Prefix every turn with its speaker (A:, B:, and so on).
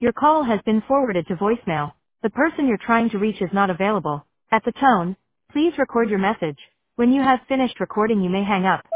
A: Your call has been forwarded to voicemail. The person you're trying to reach is not available. At the tone, please record your message. When you have finished recording, you may hang up.